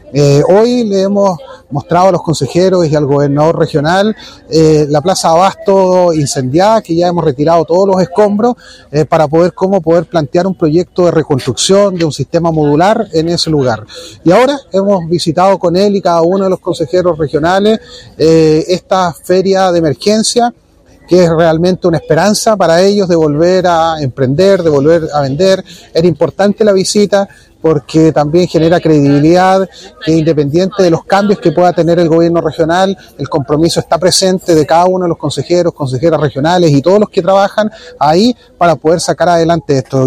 Hoy le hemos mostrado a los consejeros y al gobernador regional la Plaza Abasto incendiada, que ya hemos retirado todos los escombros para poder plantear un proyecto de reconstrucción de un sistema modular en ese lugar. Y ahora hemos visitado con él y cada uno de los consejeros regionales esta feria de emergencia, que es realmente una esperanza para ellos de volver a emprender, de volver a vender. Era importante la visita porque también genera credibilidad, que independiente de los cambios que pueda tener el gobierno regional, el compromiso está presente de cada uno de los consejeros, consejeras regionales y todos los que trabajan ahí para poder sacar adelante esto.